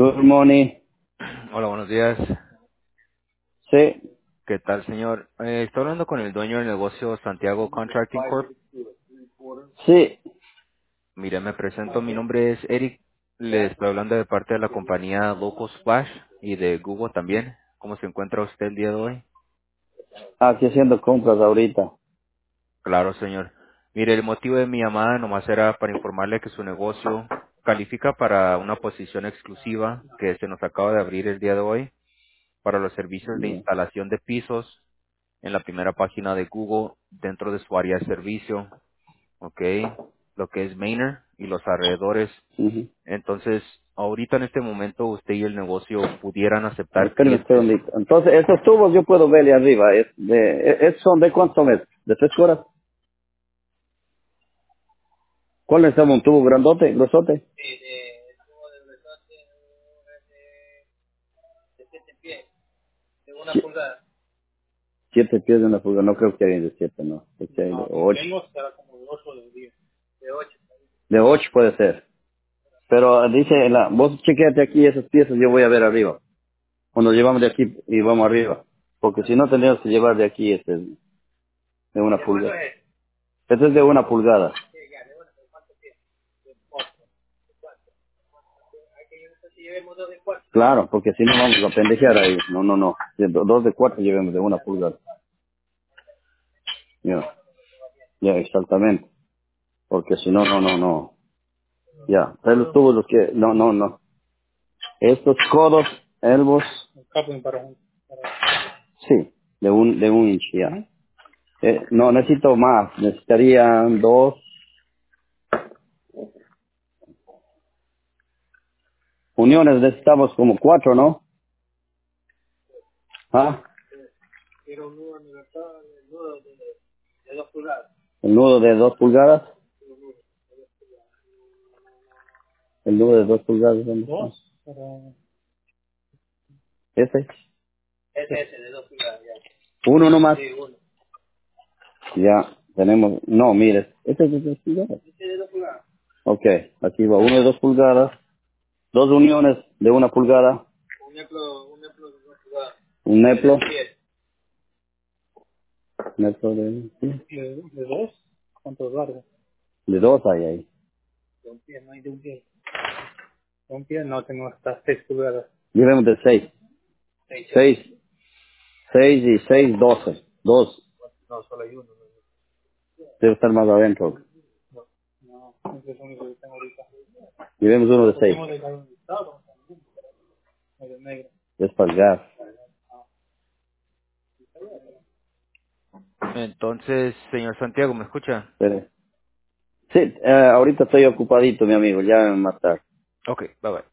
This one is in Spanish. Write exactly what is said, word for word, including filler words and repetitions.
Good morning. Hola, buenos días. Sí, ¿Qué tal, señor? Eh, estoy hablando con el dueño del negocio Santiago Contracting Corp. sí. Mire, me presento. Mi nombre es Eric. Le estoy hablando de parte de la compañía Local Splash y de Google también. ¿Cómo se encuentra usted el día de hoy? Aquí haciendo compras ahorita. Claro, señor. Mire, el motivo de mi llamada nomás era para informarle que su negocio califica para una posición exclusiva que se nos acaba de abrir el día de hoy para los servicios de Yeah. instalación de pisos en la primera página de Google dentro de su área de servicio. ¿Ok? Lo que es Manor y los alrededores. Ujú. Entonces, ahorita en este momento usted y el negocio pudieran aceptar Espérame un clientes. segundito. Entonces, esos tubos yo puedo verle arriba. Es de, es- es- ¿Son de cuántos metros? ¿De tres horas? ¿Cuál es un tubo grandote, grosote? Sie- Siete pies de una pulgada. No creo que hay de siete, no. Creo que hay de ocho. De ocho puede ser. Pero dice, la, vos chequeate aquí esas piezas, yo voy a ver arriba. Cuando llevamos de aquí y vamos arriba. Porque si no tendríamos que llevar de aquí este, de una pulgada. Este es de una pulgada. Claro, porque si no vamos a pendejear ahí. No, no, no. De do- dos de cuatro llevemos de una pulgada. Ya, ya, exactamente. Porque si no, no, no, no. Ya, trae los tubos los que, no, no, no. Estos codos, elbos, sí, de un, de un inch, ya. Eh, no, necesito más. Necesitarían dos uniones. Necesitamos como cuatro, ¿no? Ah, el nudo de dos pulgadas. El nudo de dos pulgadas, ¿dónde está? Ese. Uno nomás. Ya, tenemos, no, mire, este es de dos pulgadas. Ok, aquí va uno de dos pulgadas, dos uniones de una pulgada, un neplo, neplo de, ¿sí? De dos hay ahí. Llevemos de seis, seis, seis y seis, doce, dos, debe estar más adentro. Llevemos uno de seis, es para el gas. Entonces, señor Santiago, ¿me escucha? Espere. Sí, eh, ahorita estoy ocupadito, mi amigo, ya más tarde. Ok, bye bye.